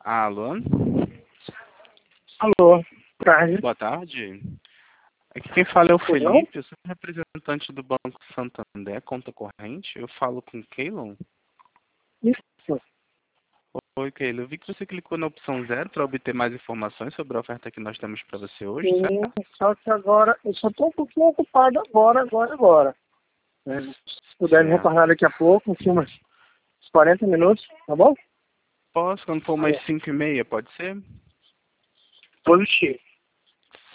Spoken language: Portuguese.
Alô? Alô, boa tarde. Boa tarde. Aqui quem fala é o Tudo bom? Felipe, eu sou representante do Banco Santander, conta corrente. Eu falo com o Keilon. Isso. Oi, Keilon. Eu vi que você clicou na opção 0 para obter mais informações sobre a oferta que nós temos para você hoje, Sim, certo? só que agora eu só estou um pouquinho ocupado agora. Se puder me Certo. retornar daqui a pouco, em uns 40 minutos, tá bom? Posso, quando for umas 5h30, pode ser? Positivo.